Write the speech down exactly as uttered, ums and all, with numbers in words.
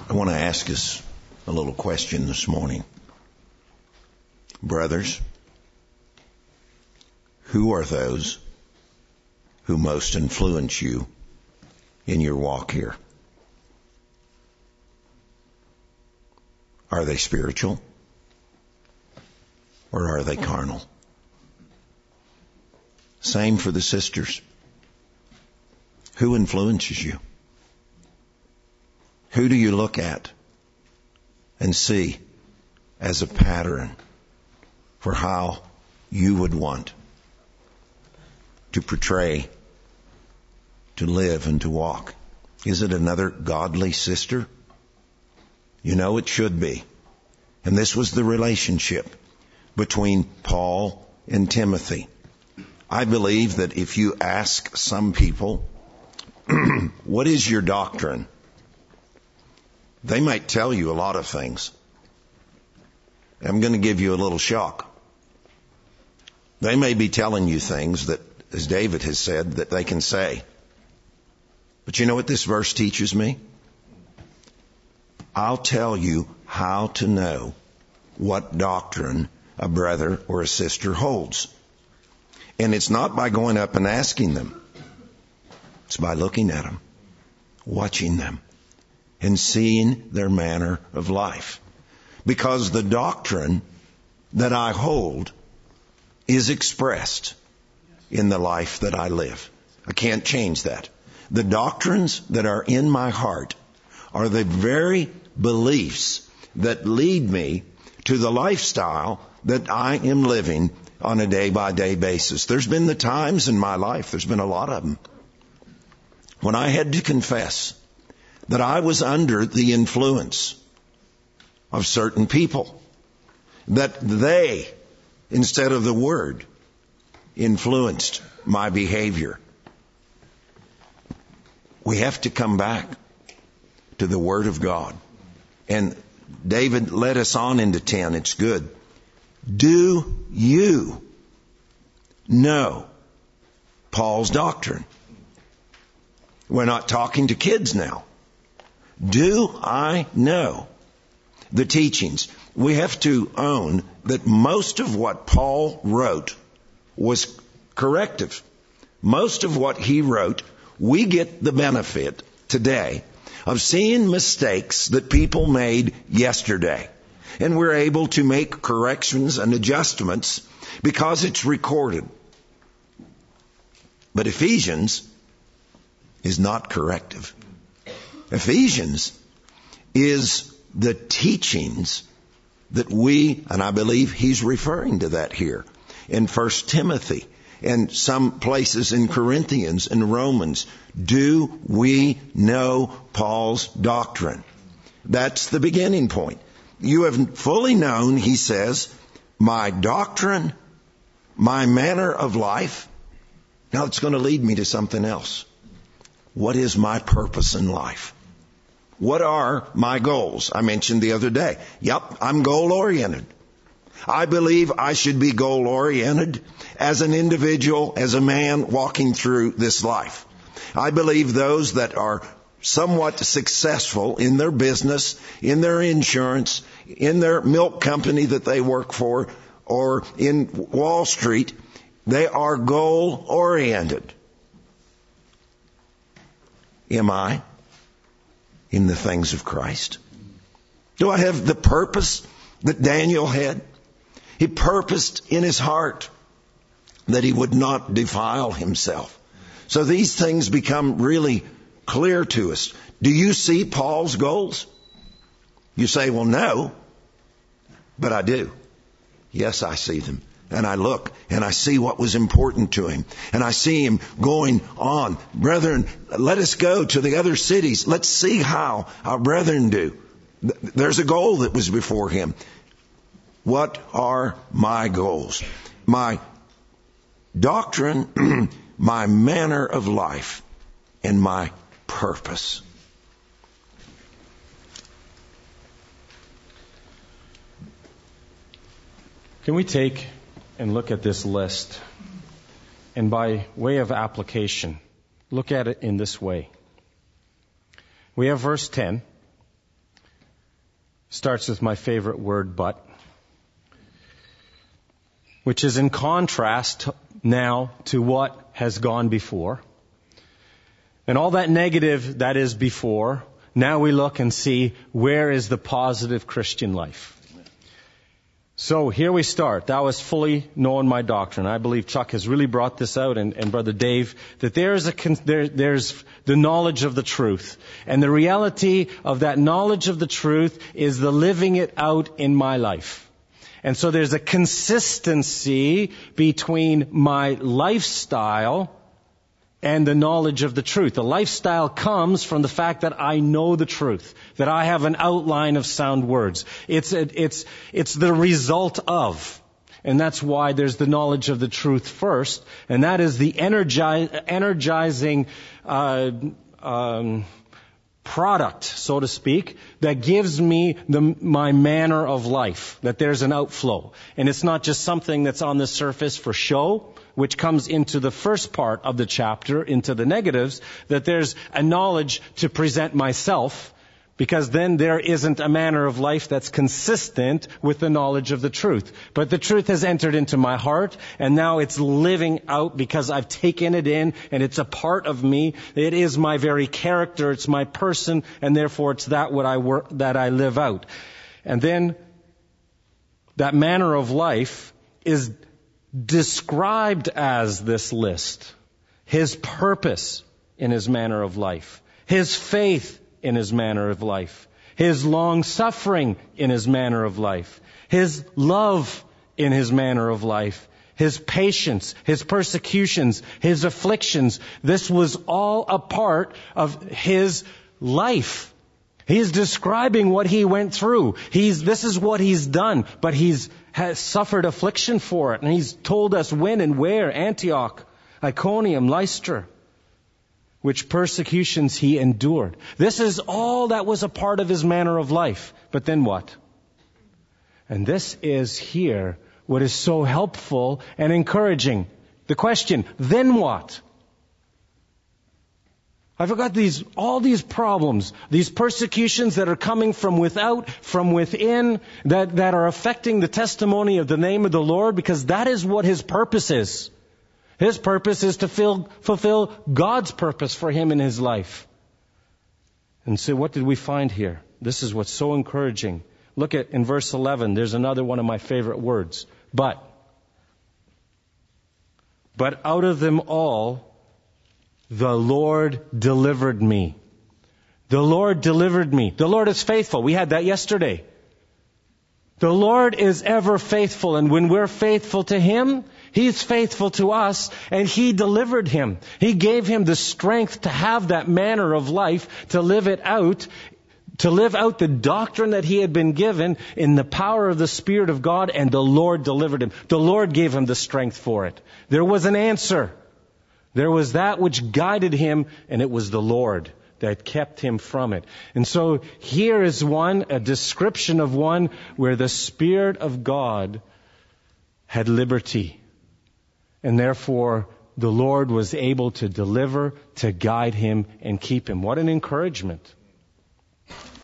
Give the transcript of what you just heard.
I want to ask us a little question this morning. Brothers, who are those who most influence you in your walk here? Are they spiritual or are they carnal? Same for the sisters. Who influences you? Who do you look at and see as a pattern for how you would want to portray, to live, and to walk? Is it another godly sister? You know it should be. And this was the relationship between Paul and Timothy. I believe that if you ask some people, what is your doctrine? They might tell you a lot of things. I'm going to give you a little shock. They may be telling you things that, as David has said, that they can say. But you know what this verse teaches me? I'll tell you how to know what doctrine a brother or a sister holds. And it's not by going up and asking them. It's by looking at them, watching them, and seeing their manner of life. Because the doctrine that I hold is expressed in the life that I live. I can't change that. The doctrines that are in my heart are the very beliefs that lead me to the lifestyle that I am living on a day-by-day basis. There's been the times in my life, there's been a lot of them, when I had to confess that I was under the influence of certain people, that they, instead of the Word, influenced my behavior. We have to come back to the Word of God. And David led us on into ten. It's good. Do you know Paul's doctrine? We're not talking to kids now. Do I know the teachings? We have to own that most of what Paul wrote was corrective. Most of what he wrote, we get the benefit today of seeing mistakes that people made yesterday. And we're able to make corrections and adjustments because it's recorded. But Ephesians is not corrective. Ephesians is the teachings that we, and I believe he's referring to that here in First Timothy and some places in Corinthians and Romans. Do we know Paul's doctrine? That's the beginning point. You have fully known, he says, my doctrine, my manner of life. Now it's going to lead me to something else. What is my purpose in life? What are my goals? I mentioned the other day. Yep, I'm goal-oriented. I believe I should be goal-oriented as an individual, as a man walking through this life. I believe those that are somewhat successful in their business, in their insurance, in their milk company that they work for, or in Wall Street, they are goal-oriented. Am I in the things of Christ? Do I have the purpose that Daniel had? He purposed in his heart that he would not defile himself. So these things become really clear to us. Do you see Paul's goals? You say, well, no, but I do. Yes, I see them. And I look and I see what was important to him. And I see him going on. Brethren, let us go to the other cities. Let's see how our brethren do. There's a goal that was before him. What are my goals? My doctrine, my manner of life, and my purpose. Can we take and look at this list, and by way of application, look at it in this way. We have verse ten. starts with my favorite word, but, which is in contrast now to what has gone before. And all that negative that is before, now we look and see where is the positive Christian life. So here we start. That was fully knowing my doctrine. I believe Chuck has really brought this out, and, and Brother Dave, that there is a there, there's the knowledge of the truth, and the reality of that knowledge of the truth is the living it out in my life. And so there's a consistency between my lifestyle and the knowledge of the truth. The lifestyle comes from the fact that I know the truth, that I have an outline of sound words. It's a, it's it's the result of, and that's why there's the knowledge of the truth first, and that is the energize, energizing uh, um, product, so to speak, that gives me the, my manner of life. That there's an outflow, and it's not just something that's on the surface for show, which comes into the first part of the chapter, into the negatives, that there's a knowledge to present myself, because then there isn't a manner of life that's consistent with the knowledge of the truth. But the truth has entered into my heart, and now it's living out because I've taken it in, and it's a part of me. It is my very character, it's my person, and therefore it's that what I work, that I live out. And then that manner of life is described as this list. His purpose in his manner of life. His faith in his manner of life. His long suffering in his manner of life. His love in his manner of life. His patience, his persecutions, his afflictions. This was all a part of his life. He's describing what he went through. He's, this is what he's done, but he's has suffered affliction for it. And he's told us when and where: Antioch, Iconium, Lystra, which persecutions he endured. This is all that was a part of his manner of life. But then what? And this is here what is so helpful and encouraging. The question, then what? I've got these, all these problems, these persecutions that are coming from without, from within, that, that are affecting the testimony of the name of the Lord, because that is what his purpose is. His purpose is to fill, fulfill God's purpose for him in his life. And so what did we find here? This is what's so encouraging. Look at, in verse eleven, there's another one of my favorite words. But. But out of them all, the Lord delivered me. The Lord delivered me. The Lord is faithful. We had that yesterday. The Lord is ever faithful, and when we're faithful to him, he's faithful to us, and he delivered him. He gave him the strength to have that manner of life, to live it out, to live out the doctrine that he had been given in the power of the Spirit of God, and the Lord delivered him. The Lord gave him the strength for it. There was an answer. There was that which guided him, and it was the Lord that kept him from it. And so here is one, a description of one where the Spirit of God had liberty. And therefore, the Lord was able to deliver, to guide him, and keep him. What an encouragement.